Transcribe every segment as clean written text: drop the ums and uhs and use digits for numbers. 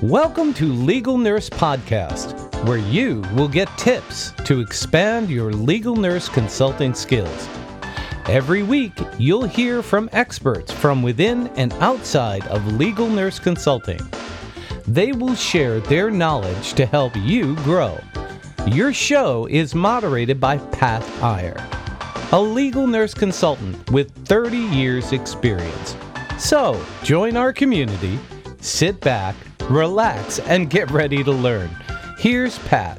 Welcome to Legal Nurse Podcast, where you will get tips to expand your legal nurse consulting skills. Every week, you'll hear from experts from within and outside of legal nurse consulting. They will share their knowledge to help you grow. Your show is moderated by Pat Iyer, a legal nurse consultant with 30 years experience. So, join our community, sit back, relax, and get ready to learn. Here's Pat.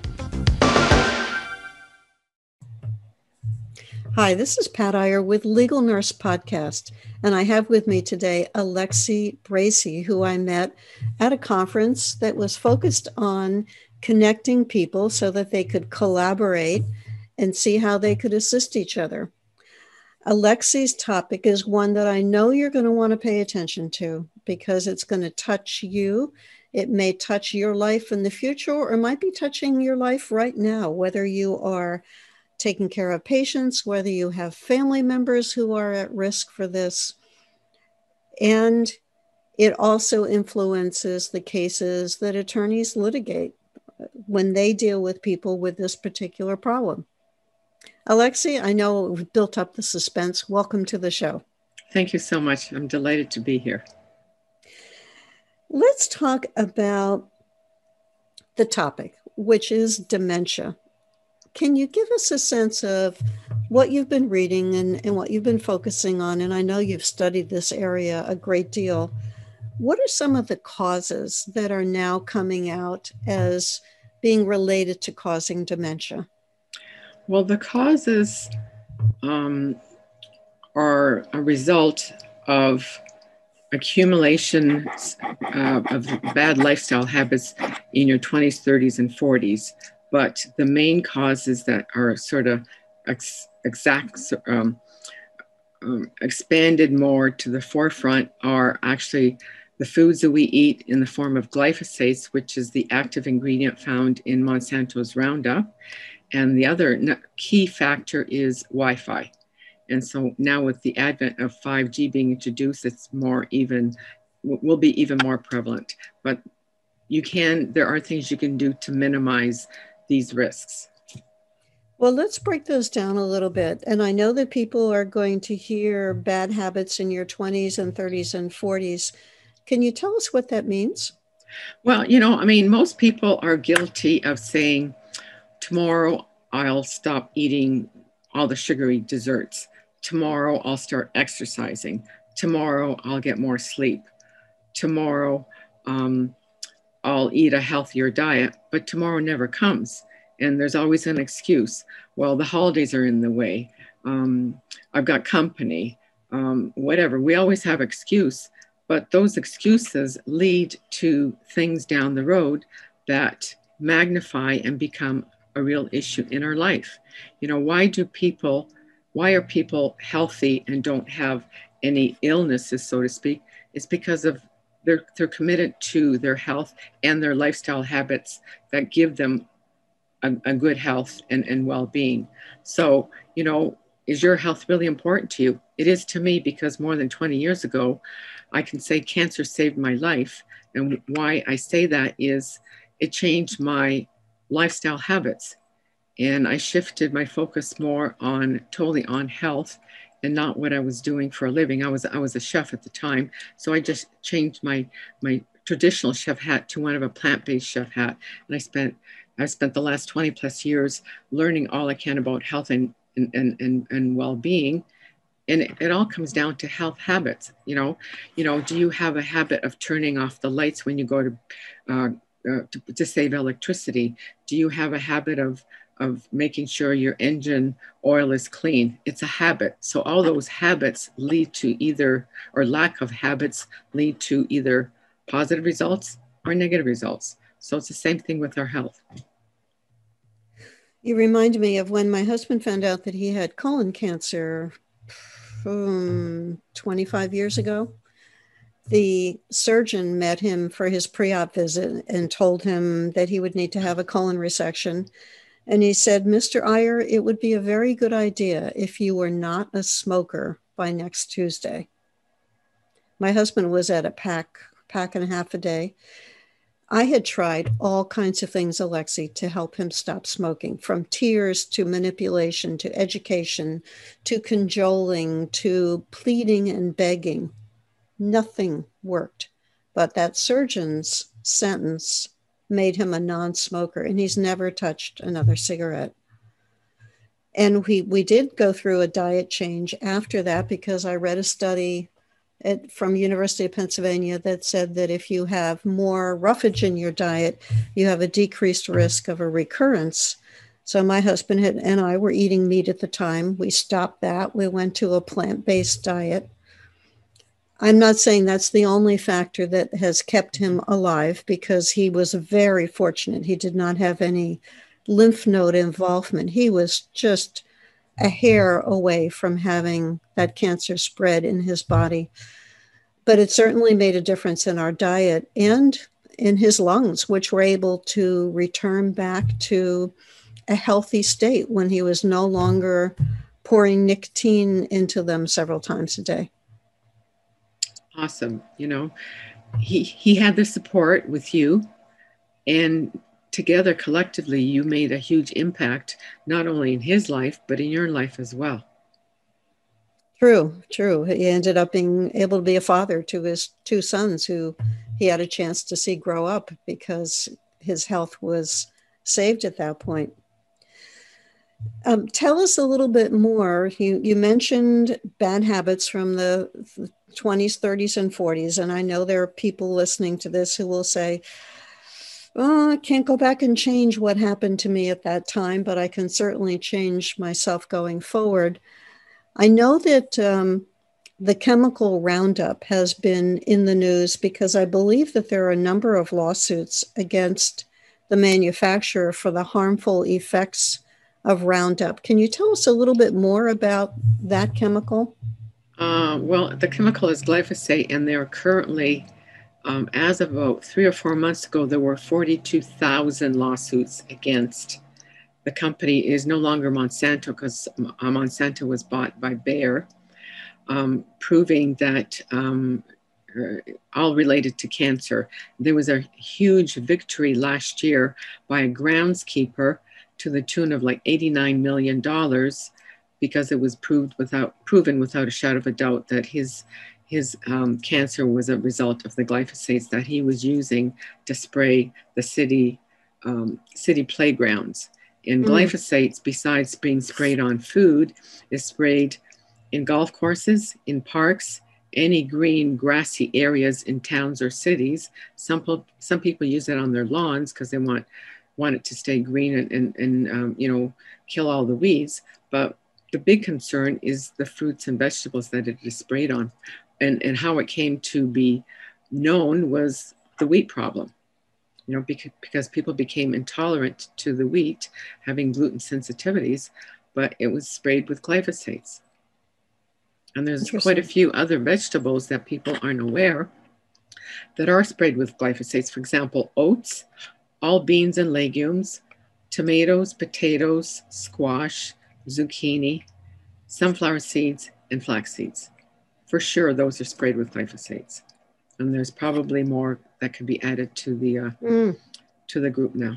Hi, this is Pat Iyer with Legal Nurse Podcast, and I have with me today Alexi Bracey, who I met at a conference that was focused on connecting people so that they could collaborate and see how they could assist each other. Alexi's topic is one that I know you're going to want to pay attention to because it's going to touch you. It may touch your life in the future, or it might be touching your life right now, whether you are taking care of patients, whether you have family members who are at risk for this. And it also influences the cases that attorneys litigate when they deal with people with this particular problem. Alexi, I know we've built up the suspense. Welcome to the show. Thank you so much. I'm delighted to be here. Let's talk about the topic, which is dementia. Can you give us a sense of what you've been reading and what you've been focusing on? And I know you've studied this area a great deal. What are some of the causes that are now coming out as being related to causing dementia? Well, the causes are a result of accumulation of bad lifestyle habits in your 20s, 30s, and 40s. But the main causes that are sort of expanded more to the forefront are actually the foods that we eat in the form of glyphosates, which is the active ingredient found in Monsanto's Roundup. And the other key factor is Wi-Fi. And so now with the advent of 5G being introduced, it's will be even more prevalent. But there are things you can do to minimize these risks. Well, let's break those down a little bit. And I know that people are going to hear bad habits in your 20s and 30s and 40s. Can you tell us what that means? Well, most people are guilty of saying, tomorrow I'll stop eating all the sugary desserts. Tomorrow I'll start exercising. Tomorrow I'll get more sleep. Tomorrow I'll eat a healthier diet, but tomorrow never comes. And there's always an excuse. Well, the holidays are in the way. I've got company, whatever. We always have excuse, but those excuses lead to things down the road that magnify and become a real issue in our life. Why are people healthy and don't have any illnesses, so to speak? It's because of they're committed to their health and their lifestyle habits that give them a good health and well-being. So, is your health really important to you? It is to me, because more than 20 years ago, I can say cancer saved my life. And why I say that is it changed my lifestyle habits. And I shifted my focus totally on health and not what I was doing for a living. I was a chef at the time. So I just changed my traditional chef hat to one of a plant-based chef hat. And I spent the last 20 plus years learning all I can about health and well-being. And it all comes down to health habits. Do you have a habit of turning off the lights when you go to save electricity? Do you have a habit of making sure your engine oil is clean? It's a habit. So all those habits lead to lack of habits lead to either positive results or negative results. So it's the same thing with our health. You remind me of when my husband found out that he had colon cancer 25 years ago. The surgeon met him for his pre-op visit and told him that he would need to have a colon resection. And he said, Mr. Iyer, it would be a very good idea if you were not a smoker by next Tuesday. My husband was at a pack and a half a day. I had tried all kinds of things, Alexi, to help him stop smoking, from tears to manipulation to education to cajoling to pleading and begging. Nothing worked. But that surgeon's sentence made him a non-smoker, and he's never touched another cigarette. And we did go through a diet change after that, because I read a study from University of Pennsylvania that said that if you have more roughage in your diet, you have a decreased risk of a recurrence. So my husband and I were eating meat at the time. We stopped that. We went to a plant-based diet. I'm not saying that's the only factor that has kept him alive, because he was very fortunate. He did not have any lymph node involvement. He was just a hair away from having that cancer spread in his body. But it certainly made a difference in our diet and in his lungs, which were able to return back to a healthy state when he was no longer pouring nicotine into them several times a day. Awesome. He had the support with you, and together collectively you made a huge impact, not only in his life but in your life as well. True. He ended up being able to be a father to his two sons, who he had a chance to see grow up because his health was saved at that point. Tell us a little bit more. You mentioned bad habits from the 20s, 30s, and 40s. And I know there are people listening to this who will say, oh, I can't go back and change what happened to me at that time, but I can certainly change myself going forward. I know that the chemical Roundup has been in the news because I believe that there are a number of lawsuits against the manufacturer for the harmful effects of Roundup. Can you tell us a little bit more about that chemical? Well, the chemical is glyphosate, and there are currently, as of about 3 or 4 months ago, there were 42,000 lawsuits against. The company is no longer Monsanto, because Monsanto was bought by Bayer, proving that all related to cancer. There was a huge victory last year by a groundskeeper to the tune of like $89 million, because it was proven without a shadow of a doubt that his cancer was a result of the glyphosates that he was using to spray the city playgrounds. And glyphosates, besides being sprayed on food, is sprayed in golf courses, in parks, any green grassy areas in towns or cities. Some people use it on their lawns because they want it to stay green and kill all the weeds. But the big concern is the fruits and vegetables that it is sprayed on. And how it came to be known was the wheat problem. Because people became intolerant to the wheat, having gluten sensitivities, but it was sprayed with glyphosates. And there's quite a few other vegetables that people aren't aware that are sprayed with glyphosates. For example, oats, all beans and legumes, tomatoes, potatoes, squash, zucchini, sunflower seeds, and flax seeds. For sure, those are sprayed with glyphosates. And there's probably more that can be added to the group now.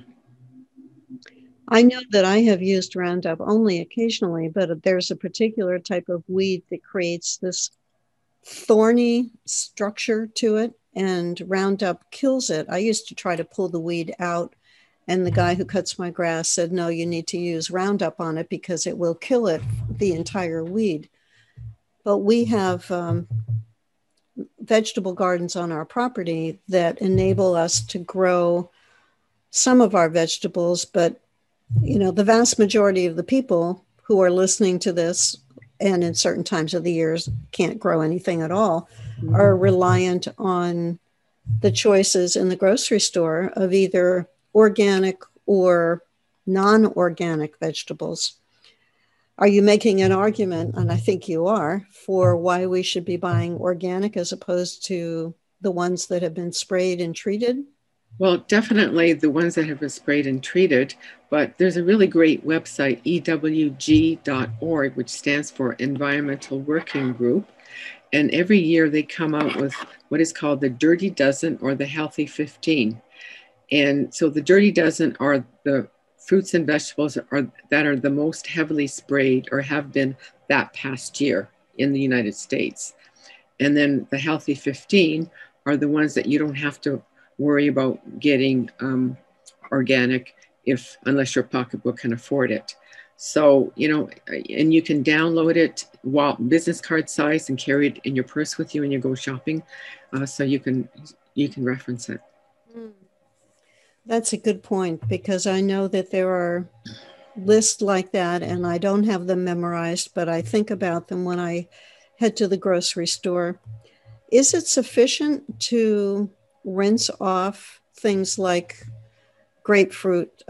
I know that I have used Roundup only occasionally, but there's a particular type of weed that creates this thorny structure to it, and Roundup kills it. I used to try to pull the weed out, and the guy who cuts my grass said, no, you need to use Roundup on it because it will kill it, the entire weed. But we have vegetable gardens on our property that enable us to grow some of our vegetables, but the vast majority of the people who are listening to this, and in certain times of the years can't grow anything at all, are reliant on the choices in the grocery store of either organic or non-organic vegetables. Are you making an argument, and I think you are, for why we should be buying organic as opposed to the ones that have been sprayed and treated? Well, definitely the ones that have been sprayed and treated, but there's a really great website, EWG.org, which stands for Environmental Working Group. And every year they come out with what is called the Dirty Dozen or the Healthy 15. And so the dirty dozen are the fruits and vegetables that are the most heavily sprayed or have been that past year in the United States. And then the healthy 15 are the ones that you don't have to worry about getting organic unless your pocketbook can afford it. So, and you can download it while business card size and carry it in your purse with you when you go shopping. So you can reference it. That's a good point, because I know that there are lists like that and I don't have them memorized, but I think about them when I head to the grocery store. Is it sufficient to rinse off things like grapes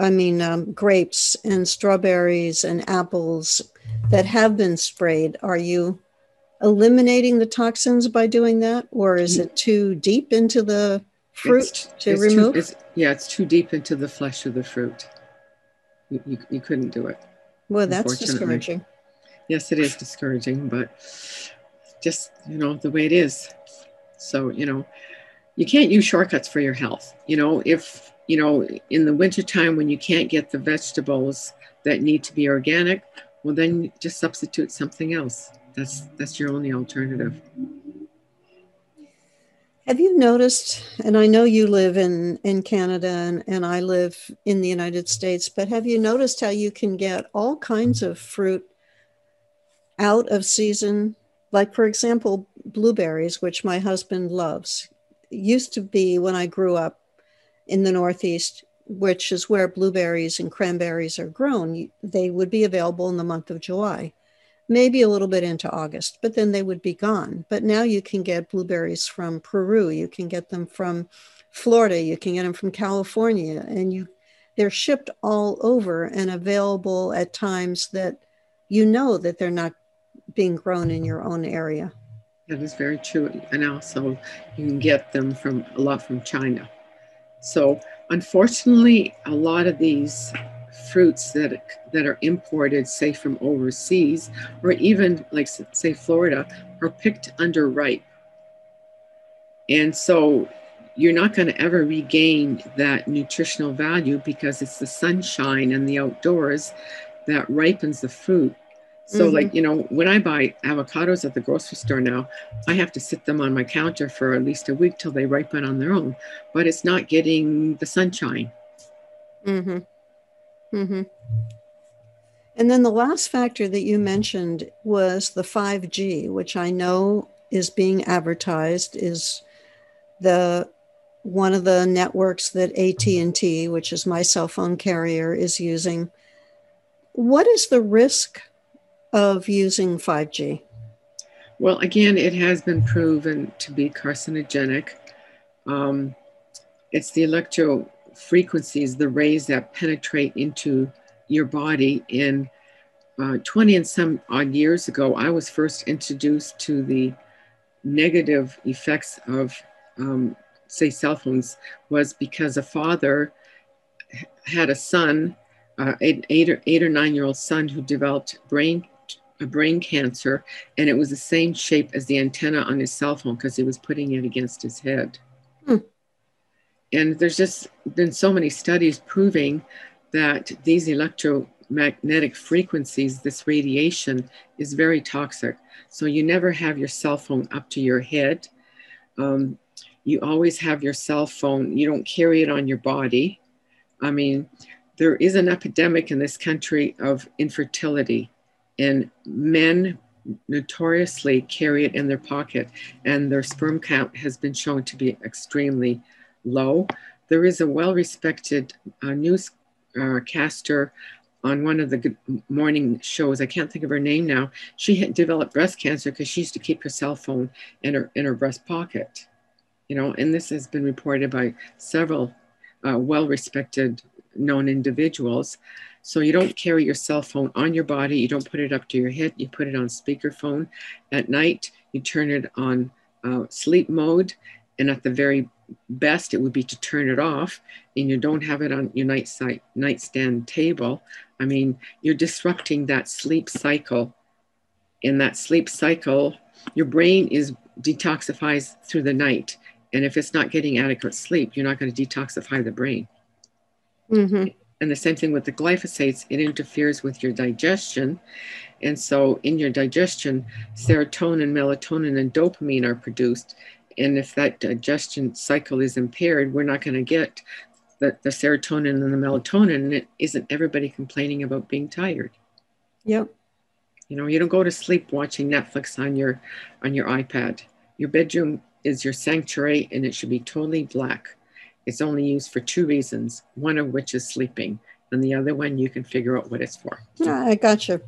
and strawberries and apples that have been sprayed? Are you eliminating the toxins by doing that, or is it too deep into the fruit to remove? It's too deep into the flesh of the fruit. You couldn't do it. Well, that's discouraging. Yes, it is discouraging, but just, the way it is. So, you can't use shortcuts for your health. If, in the wintertime when you can't get the vegetables that need to be organic, well, then just substitute something else. That's your only alternative. Have you noticed, and I know you live in Canada and I live in the United States, but have you noticed how you can get all kinds of fruit out of season? Like, for example, blueberries, which my husband loves. Used to be, when I grew up in the Northeast, which is where blueberries and cranberries are grown, they would be available in the month of July, maybe a little bit into August, but then they would be gone. But now you can get blueberries from Peru, you can get them from Florida, you can get them from California, and they're shipped all over and available at times that that they're not being grown in your own area. That is very true. And also you can get them a lot from China. So unfortunately, a lot of these fruits that are imported, say from overseas, or even like, say, Florida, are picked underripe. And so you're not going to ever regain that nutritional value, because it's the sunshine and the outdoors that ripens the fruit. So like, when I buy avocados at the grocery store now, I have to sit them on my counter for at least a week till they ripen on their own, but it's not getting the sunshine. Mm-hmm. Mm-hmm. And then the last factor that you mentioned was the 5G, which I know is being advertised, is one of the networks that AT&T, which is my cell phone carrier, is using. What is the risk of using 5G? Well, again, it has been proven to be carcinogenic. It's the electro frequencies, the rays that penetrate into your body. In 20 and some odd years ago, I was first introduced to the negative effects of, say, cell phones, was because a father had a son, an 8 or 9-year-old son, who developed a brain cancer, and it was the same shape as the antenna on his cell phone because he was putting it against his head. And there's just been so many studies proving that these electromagnetic frequencies, this radiation, is very toxic. So you never have your cell phone up to your head. You always have your cell phone. You don't carry it on your body. I mean, there is an epidemic in this country of infertility, and men notoriously carry it in their pocket, and their sperm count has been shown to be extremely low. There is a well-respected newscaster on one of the Good Morning shows. I can't think of her name now. She had developed breast cancer because she used to keep her cell phone in her breast pocket. And this has been reported by several well-respected known individuals. So you don't carry your cell phone on your body. You don't put it up to your head. You put it on speakerphone. At night, you turn it on sleep mode. And at the very best, it would be to turn it off, and you don't have it on your nightstand table. I mean, you're disrupting that sleep cycle. In that sleep cycle, your brain is detoxifies through the night, And if it's not getting adequate sleep, you're not going to detoxify the brain. Mm-hmm. And the same thing with the glyphosates, it interferes with your digestion. And so in your digestion, serotonin, melatonin, and dopamine are produced. And if that digestion cycle is impaired, we're not going to get the serotonin and the melatonin. And it isn't everybody complaining about being tired. Yep. You know, you don't go to sleep watching Netflix on your iPad. Your bedroom is your sanctuary, and it should be totally black. It's only used for 2 reasons, one of which is sleeping, and the other one you can figure out what it's for. Yeah, I gotcha.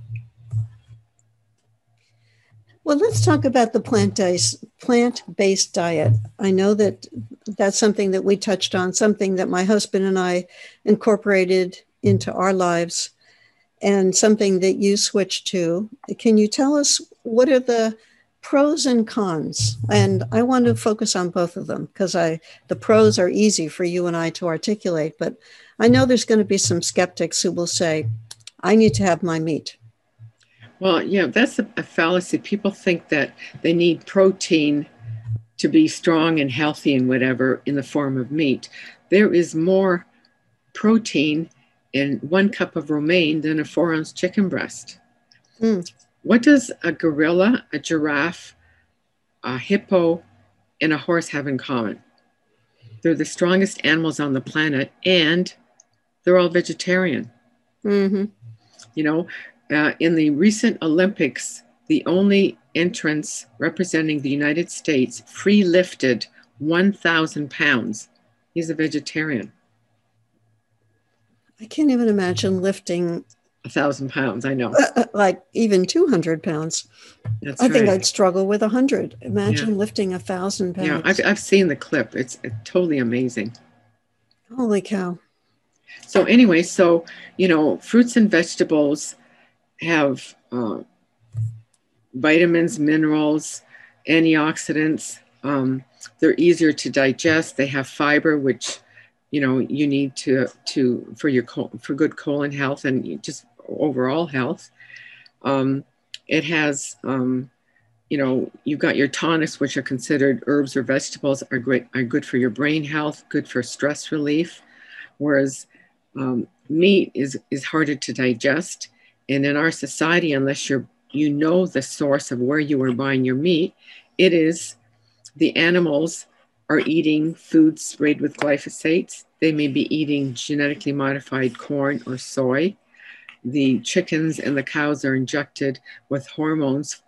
Well, let's talk about the plant-based diet. I know that that's something that we touched on, something that my husband and I incorporated into our lives, and something that you switched to. Can you tell us what are the pros and cons? And I want to focus on both of them because the pros are easy for you and I to articulate, but I know there's going to be some skeptics who will say, I need to have my meat. Well, yeah, that's a fallacy. People think that they need protein to be strong and healthy and whatever in the form of meat. There is more protein in 1 cup of romaine than a 4-ounce chicken breast. What does a gorilla, a giraffe, a hippo, and a horse have in common? They're the strongest animals on the planet, and they're all vegetarian. Mm-hmm. You know, in the recent Olympics, the only entrance representing the United States free lifted 1,000 pounds. He's a vegetarian. I can't even imagine lifting 1,000 pounds, I know. Like even 200 pounds. That's I think right. I'd struggle with 100. Imagine lifting 1,000 pounds. Yeah, I've seen the clip. It's totally amazing. Holy cow. So anyway, you know, fruits and vegetables have vitamins, minerals, antioxidants. They're easier to digest. They have fiber, which, you know, you need for good colon health and just overall health. It has, you know, you've got your tonics, which are considered herbs or vegetables, are good for your brain health, good for stress relief. Whereas meat is harder to digest. And in our society, unless you know the source of where you are buying your meat, it is the animals are eating foods sprayed with glyphosates. They may be eating genetically modified corn or soy. The chickens and the cows are injected with hormones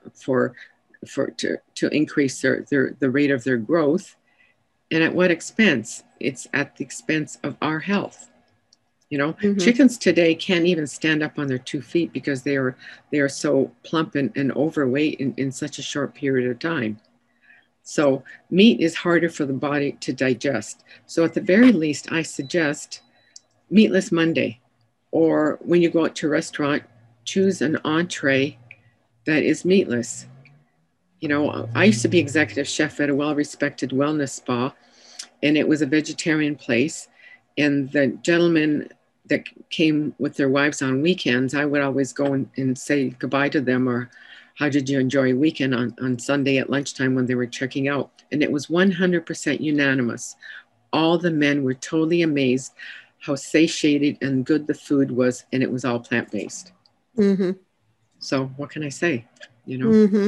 to increase the rate of their growth. And at what expense? It's at the expense of our health. You know, chickens today can't even stand up on their 2 feet because they are so plump and overweight in such a short period of time. So meat is harder for the body to digest. So at the very least, I suggest Meatless Monday, or when you go out to a restaurant, choose an entree that is meatless. You know, I used to be executive chef at a well-respected wellness spa, and it was a vegetarian place. And the gentlemen that came with their wives on weekends, I would always go and say goodbye to them, or how did you enjoy your weekend on Sunday at lunchtime when they were checking out. And it was 100% unanimous. All the men were totally amazed how satiated and good the food was, and it was all plant-based. Mm-hmm. So what can I say? You know? Mm-hmm.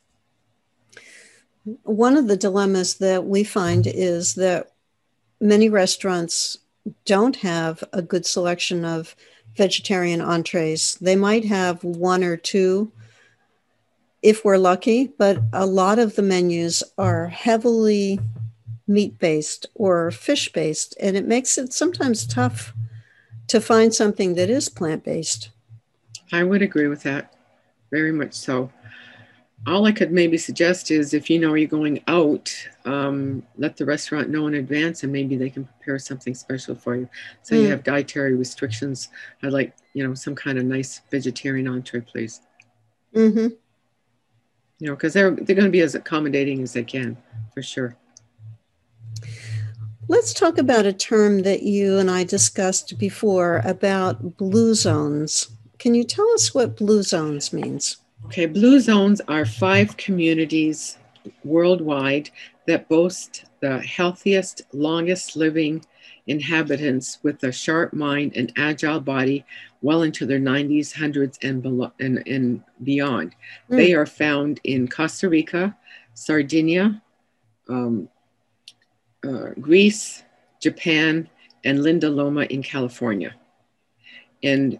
One of the dilemmas that we find is that many restaurants don't have a good selection of vegetarian entrees. They might have 1 or 2 if we're lucky, but a lot of the menus are heavily meat-based or fish-based, and it makes it sometimes tough to find something that is plant-based. I would agree with that, very much so. All I could maybe suggest is if you know you're going out, let the restaurant know in advance, and maybe they can prepare something special for you. So you have dietary restrictions. I'd like, you know, some kind of nice vegetarian entree, please. Mm-hmm. You know, because they're going to be as accommodating as they can, for sure. Let's talk about a term that you and I discussed before about blue zones. Can you tell us what blue zones means? Okay, blue zones are 5 communities worldwide that boast the the healthiest, longest living inhabitants with a sharp mind and agile body well into their 90s, 100s, and beyond. They are found in Costa Rica, Sardinia, Greece, Japan, and Linda Loma in California. And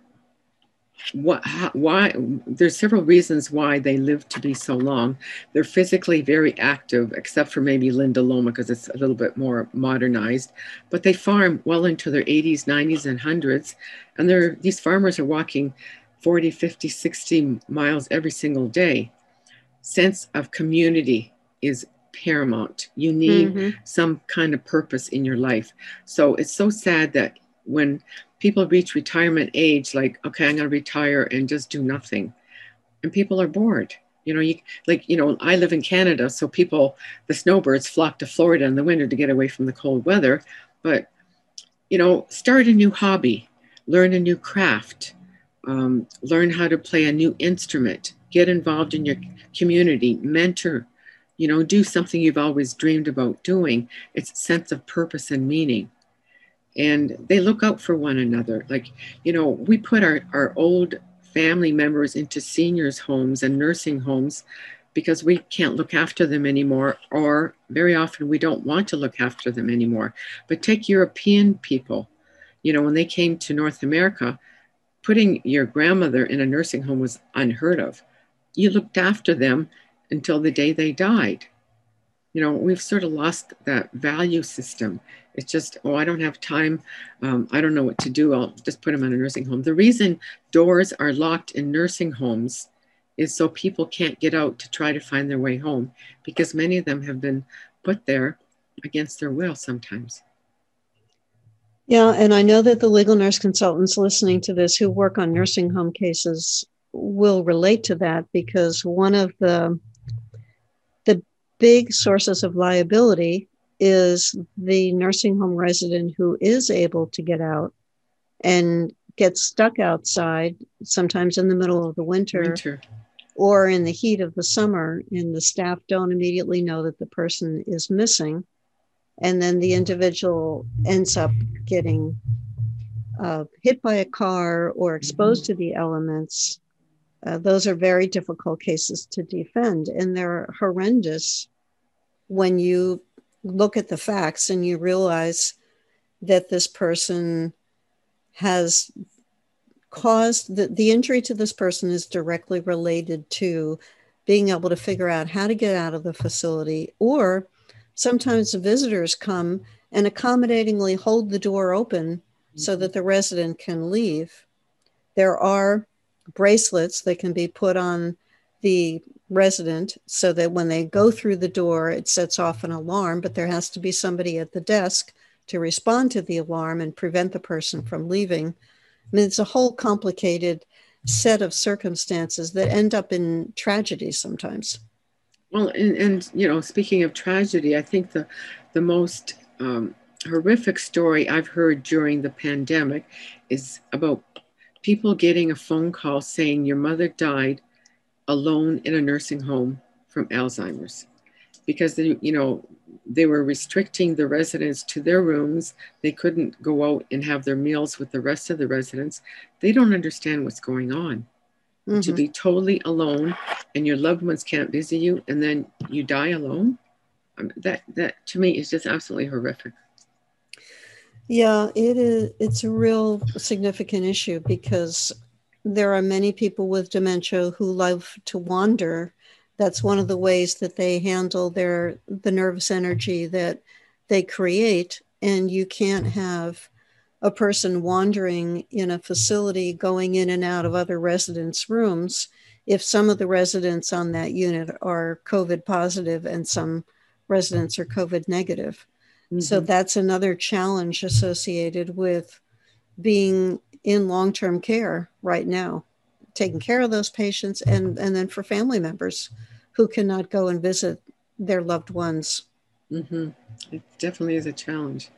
why there's several reasons why they live to be so long. They're physically very active, except for maybe Linda Loma because it's a little bit more modernized, but they farm well into their 80s, 90s, and 100s. And these farmers are walking 40, 50, 60 miles every single day. Sense of community is paramount. You need some kind of purpose in your life. So it's so sad that when people reach retirement age, like, okay, I'm going to retire and just do nothing. And people are bored. I live in Canada, so the snowbirds flock to Florida in the winter to get away from the cold weather. But, start a new hobby, learn a new craft, learn how to play a new instrument, get involved in your community, mentor, do something you've always dreamed about doing. It's a sense of purpose and meaning. And they look out for one another. We put our old family members into seniors' homes and nursing homes because we can't look after them anymore, or very often we don't want to look after them anymore. But take European people, when they came to North America, putting your grandmother in a nursing home was unheard of. You looked after them until the day they died. We've sort of lost that value system. It's just, I don't have time. I don't know what to do. I'll just put them in a nursing home. The reason doors are locked in nursing homes is so people can't get out to try to find their way home, because many of them have been put there against their will sometimes. Yeah, and I know that the legal nurse consultants listening to this who work on nursing home cases will relate to that, because one of the big sources of liability is the nursing home resident who is able to get out and gets stuck outside, sometimes in the middle of the winter or in the heat of the summer, and the staff don't immediately know that the person is missing. And then the individual ends up getting hit by a car or exposed to the elements. Those are very difficult cases to defend, and they're horrendous when you look at the facts and you realize that this person has caused the injury to this person is directly related to being able to figure out how to get out of the facility, or sometimes the visitors come and accommodatingly hold the door open so that the resident can leave. There are bracelets that can be put on the resident so that when they go through the door, it sets off an alarm, but there has to be somebody at the desk to respond to the alarm and prevent the person from leaving. I mean, it's a whole complicated set of circumstances that end up in tragedy sometimes. Well, and speaking of tragedy, I think the most horrific story I've heard during the pandemic is about people getting a phone call saying your mother died alone in a nursing home from Alzheimer's, because they were restricting the residents to their rooms. They couldn't go out and have their meals with the rest of the residents. They don't understand what's going on. Mm-hmm. To be totally alone and your loved ones can't visit you, and then you die alone. That to me is just absolutely horrific. Yeah, it is. It's a real significant issue because there are many people with dementia who love to wander. That's one of the ways that they handle the nervous energy that they create. And you can't have a person wandering in a facility going in and out of other residents' rooms if some of the residents on that unit are COVID positive and some residents are COVID negative. Mm-hmm. So that's another challenge associated with being in long-term care right now, taking care of those patients, and then for family members who cannot go and visit their loved ones. Mm-hmm. It definitely is a challenge.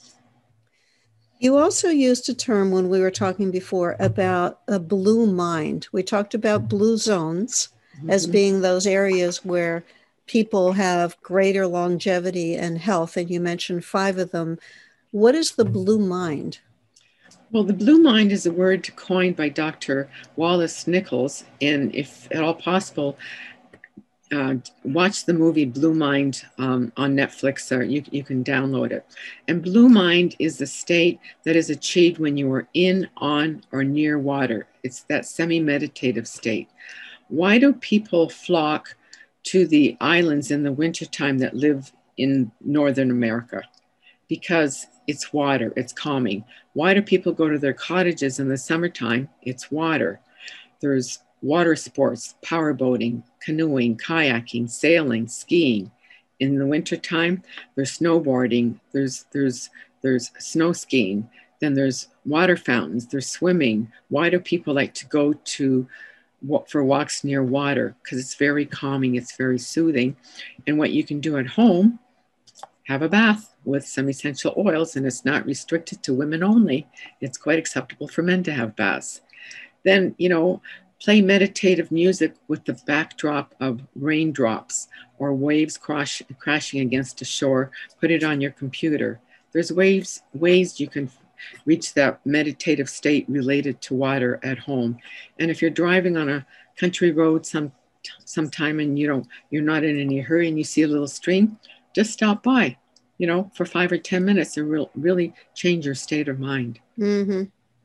You also used a term when we were talking before about a blue mind. We talked about blue zones as being those areas where people have greater longevity and health, and you mentioned 5 of them. What is the blue mind? Well, the blue mind is a word coined by Dr. Wallace Nichols, and if at all possible, watch the movie Blue Mind on Netflix, or you can download it. And blue mind is the state that is achieved when you are in, on, or near water. It's that semi-meditative state. Why do people flock to the islands in the wintertime that live in Northern America? Because it's water, it's calming. Why do people go to their cottages in the summertime? It's water. There's water sports, power boating, canoeing, kayaking, sailing, skiing. In the wintertime, there's snowboarding, there's snow skiing, then there's water fountains, there's swimming. Why do people like to go for walks near water? Because it's very calming, it's very soothing. And what you can do at home, have a bath with some essential oils, and it's not restricted to women only. It's quite acceptable for men to have baths. Then, play meditative music with the backdrop of raindrops or waves crashing against a shore. Put it on your computer. There's ways you can reach that meditative state related to water at home. And if you're driving on a country road sometime and you're not in any hurry and you see a little stream, just stop by, for 5 or 10 minutes and really change your state of mind. Mm-hmm.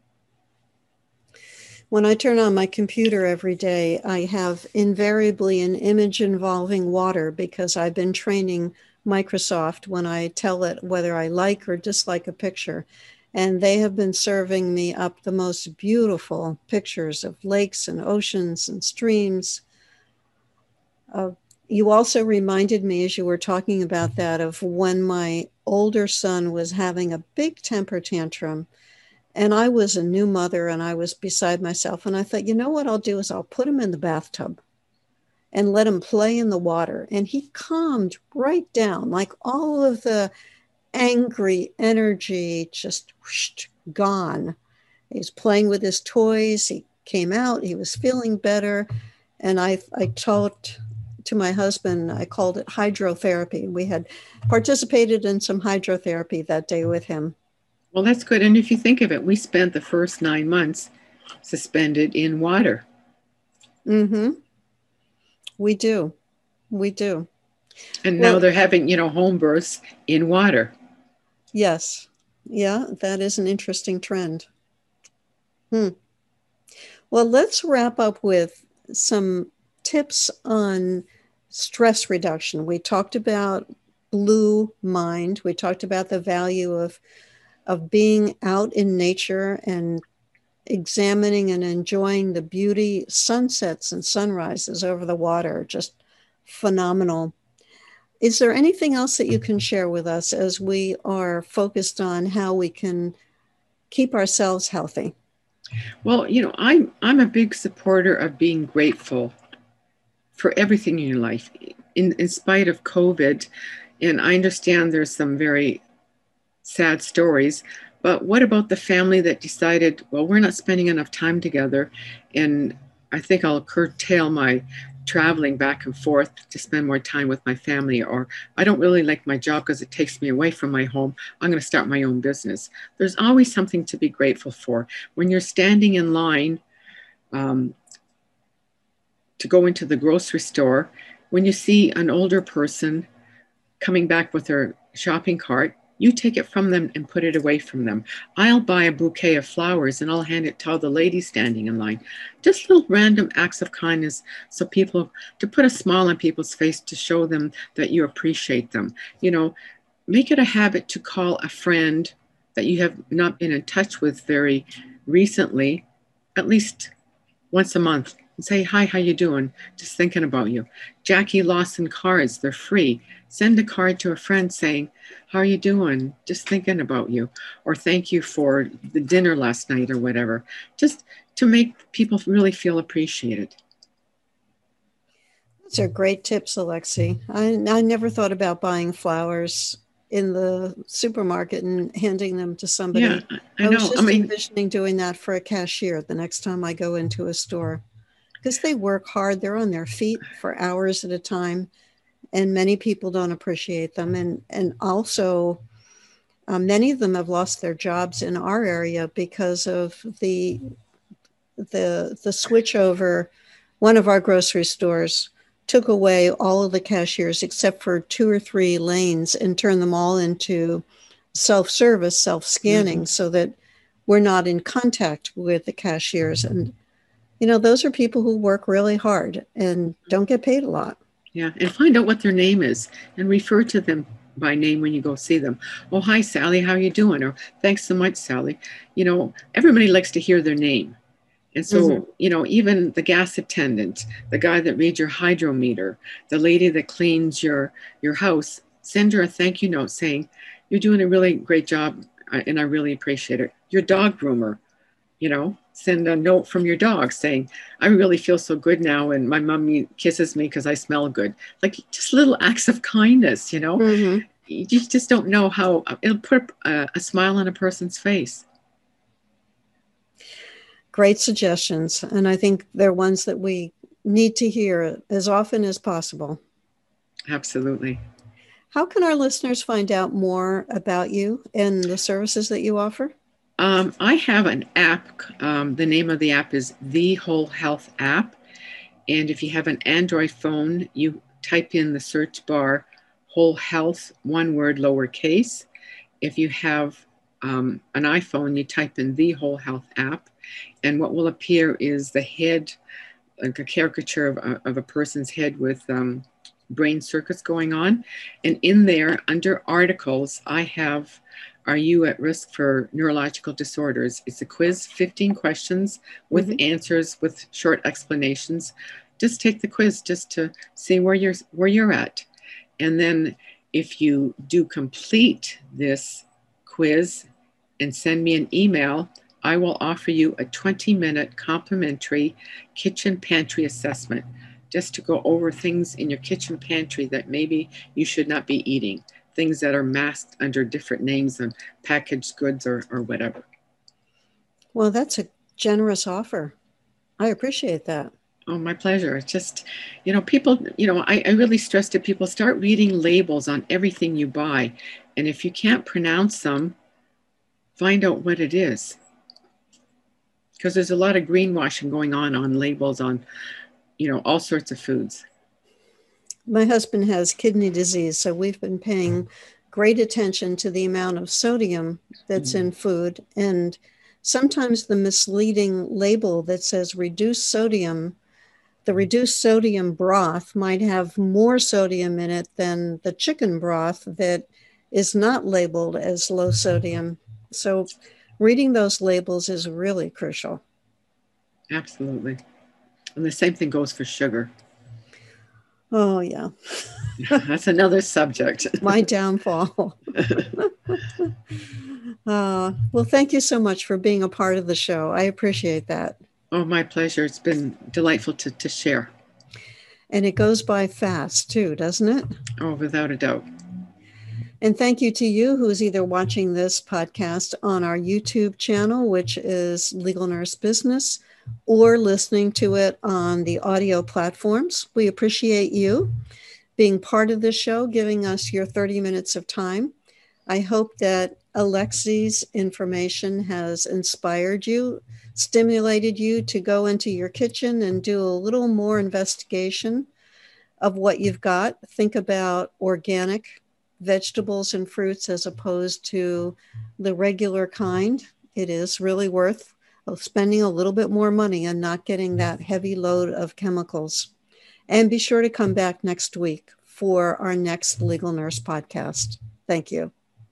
When I turn on my computer every day, I have invariably an image involving water because I've been training Microsoft when I tell it whether I like or dislike a picture. And they have been serving me up the most beautiful pictures of lakes and oceans and streams. You also reminded me, as you were talking about that, of when my older son was having a big temper tantrum. And I was a new mother and I was beside myself. And I thought, what I'll do is I'll put him in the bathtub and let him play in the water. And he calmed right down, like all of the angry energy just whooshed, gone. He was playing with his toys. He came out, he was feeling better. And I talked to my husband, I called it hydrotherapy. We had participated in some hydrotherapy that day with him. Well, that's good. And if you think of it, we spent the first 9 months suspended in water. Mm-hmm. We do. And now they're having, home births in water. Yes. Yeah, that is an interesting trend. Well, let's wrap up with some tips on stress reduction. We talked about blue mind. We talked about the value of being out in nature and examining and enjoying the beauty. Sunsets and sunrises over the water, just phenomenal. Is there anything else that you can share with us as we are focused on how we can keep ourselves healthy? Well, I'm a big supporter of being grateful for everything in your life, in spite of COVID. And I understand there's some very sad stories, but what about the family that decided, well, we're not spending enough time together, and I think I'll curtail my traveling back and forth to spend more time with my family, or I don't really like my job because it takes me away from my home. I'm going to start my own business. There's always something to be grateful for. When you're standing in line to go into the grocery store, when you see an older person coming back with their shopping cart, you take it from them and put it away from them. I'll buy a bouquet of flowers and I'll hand it to all the ladies standing in line. Just little random acts of kindness to put a smile on people's face to show them that you appreciate them. Make it a habit to call a friend that you have not been in touch with very recently, at least once a month, and say, hi, how you doing? Just thinking about you. Jackie Lawson cards, they're free. Send a card to a friend saying, how are you doing? Just thinking about you. Or thank you for the dinner last night or whatever. Just to make people really feel appreciated. Those are great tips, Alexi. I never thought about buying flowers in the supermarket and handing them to somebody. Yeah, I know. was just envisioning doing that for a cashier the next time I go into a store. Because they work hard. They're on their feet for hours at a time. and many people don't appreciate them. And also, many of them have lost their jobs in our area because of the switch over. One of our grocery stores took away all of the cashiers except for 2 or 3 lanes and turned them all into self-service, self-scanning, so that we're not in contact with the cashiers. And, those are people who work really hard and don't get paid a lot. Yeah, and find out what their name is and refer to them by name when you go see them. Oh, hi, Sally, how you doing? Or thanks so much, Sally. Everybody likes to hear their name. And so, even the gas attendant, the guy that reads your hydrometer, the lady that cleans your house, send her a thank you note saying, you're doing a really great job and I really appreciate it. Your dog groomer, send a note from your dog saying, I really feel so good now and my mommy kisses me because I smell good. Like just little acts of kindness, You just don't know how it'll put a smile on a person's face. Great suggestions. And I think they're ones that we need to hear as often as possible. Absolutely. How can our listeners find out more about you and the services that you offer? I have an app. The name of the app is The Whole Health app. And if you have an Android phone, you type in the search bar, Whole Health, one word, lowercase. If you have an iPhone, you type in The Whole Health app. And what will appear is the head, like a caricature of a person's head with brain circuits going on. And in there, under articles, I have, are you at risk for neurological disorders? It's a quiz, 15 questions with answers, with short explanations. Just take the quiz just to see where you're at. And then if you do complete this quiz and send me an email, I will offer you a 20-minute complimentary kitchen pantry assessment just to go over things in your kitchen pantry that maybe you should not be eating, things that are masked under different names and packaged goods or whatever. Well, that's a generous offer. I appreciate that. Oh, my pleasure. It's just, people, I really stress to people, start reading labels on everything you buy. And if you can't pronounce them, find out what it is. Because there's a lot of greenwashing going on labels on, all sorts of foods. My husband has kidney disease, so we've been paying great attention to the amount of sodium that's in food. And sometimes the misleading label that says reduced sodium, the reduced sodium broth might have more sodium in it than the chicken broth that is not labeled as low sodium. So reading those labels is really crucial. Absolutely. And the same thing goes for sugar. Oh, yeah. That's another subject. My downfall. Well, thank you so much for being a part of the show. I appreciate that. Oh, my pleasure. It's been delightful to share. And it goes by fast, too, doesn't it? Oh, without a doubt. And thank you to you who's either watching this podcast on our YouTube channel, which is Legal Nurse Business, or listening to it on the audio platforms. We appreciate you being part of this show, giving us your 30 minutes of time. I hope that Alexi's information has inspired you, stimulated you to go into your kitchen and do a little more investigation of what you've got. Think about organic vegetables and fruits as opposed to the regular kind. It is really worth spending a little bit more money and not getting that heavy load of chemicals. And be sure to come back next week for our next Legal Nurse podcast. Thank you.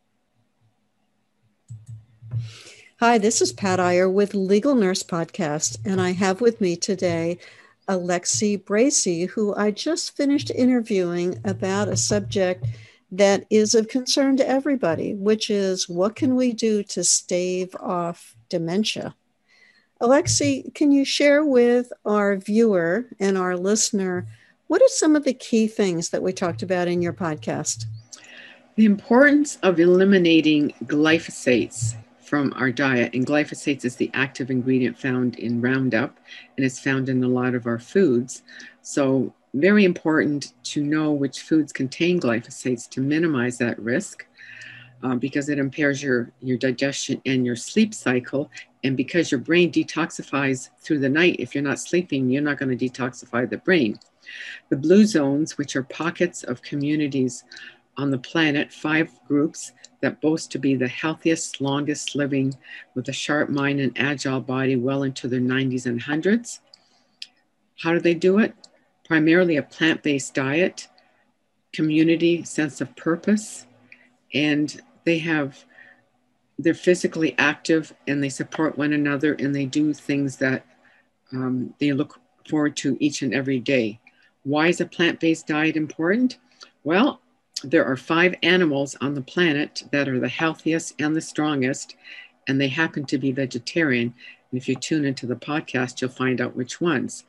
Hi, this is Pat Iyer with Legal Nurse Podcast, and I have with me today Alexi Bracey, who I just finished interviewing about a subject that is of concern to everybody, which is what can we do to stave off dementia? Alexi, can you share with our viewer and our listener, what are some of the key things that we talked about in your podcast? The importance of eliminating glyphosates from our diet. And glyphosates is the active ingredient found in Roundup, and it's found in a lot of our foods. So very important to know which foods contain glyphosates to minimize that risk, because it impairs your digestion and your sleep cycle. And because your brain detoxifies through the night, if you're not sleeping, you're not going to detoxify the brain. The blue zones, which are pockets of communities on the planet, 5 groups that boast to be the healthiest, longest living, with a sharp mind and agile body well into their 90s and 100s. How do they do it? Primarily a plant-based diet, community, sense of purpose, and they're physically active and they support one another and they do things that they look forward to each and every day. Why is a plant-based diet important? Well, there are 5 animals on the planet that are the healthiest and the strongest, and they happen to be vegetarian. And if you tune into the podcast, you'll find out which ones.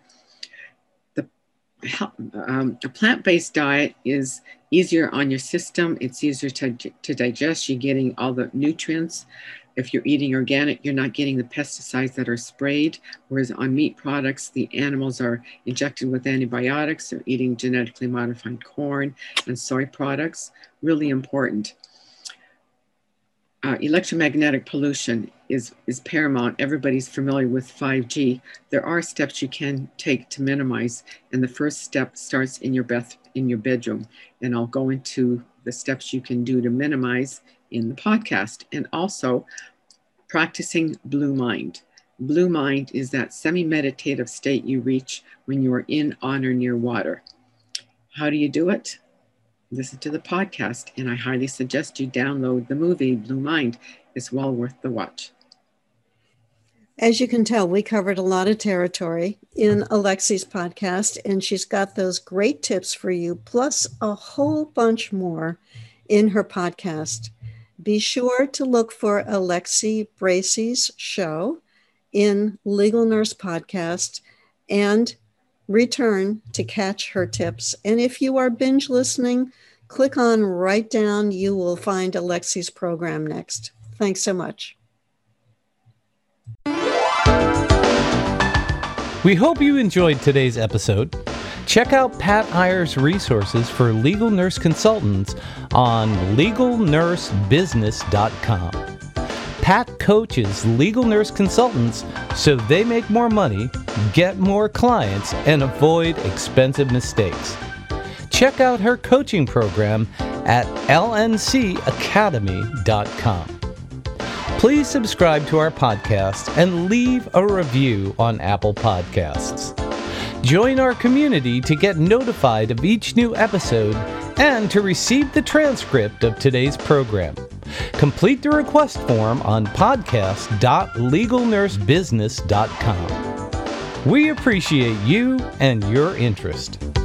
A plant-based diet is easier on your system. It's easier to digest. You're getting all the nutrients. If you're eating organic, you're not getting the pesticides that are sprayed. Whereas on meat products, the animals are injected with antibiotics. They're eating genetically modified corn and soy products. Really important. Electromagnetic pollution is paramount. Everybody's familiar with 5G. There are steps you can take to minimize, and the first step starts in your bedroom. And I'll go into the steps you can do to minimize in the podcast. And also practicing Blue Mind. Blue Mind is that semi-meditative state you reach when you are in, on, or near water. How do you do it? Listen to the podcast, and I highly suggest you download the movie Blue Mind. It's well worth the watch. As you can tell, we covered a lot of territory in Alexi's podcast, and she's got those great tips for you, plus a whole bunch more in her podcast. Be sure to look for Alexi Bracey's show in Legal Nurse Podcast and return to catch her tips. And if you are binge listening, click on right down. You will find Alexi's program next. Thanks so much. We hope you enjoyed today's episode. Check out Pat Iyer's resources for legal nurse consultants on legalnursebusiness.com. Pat coaches legal nurse consultants so they make more money, get more clients, and avoid expensive mistakes. Check out her coaching program at lncacademy.com. Please subscribe to our podcast and leave a review on Apple Podcasts. Join our community to get notified of each new episode and to receive the transcript of today's program. Complete the request form on podcast.legalnursebusiness.com. We appreciate you and your interest.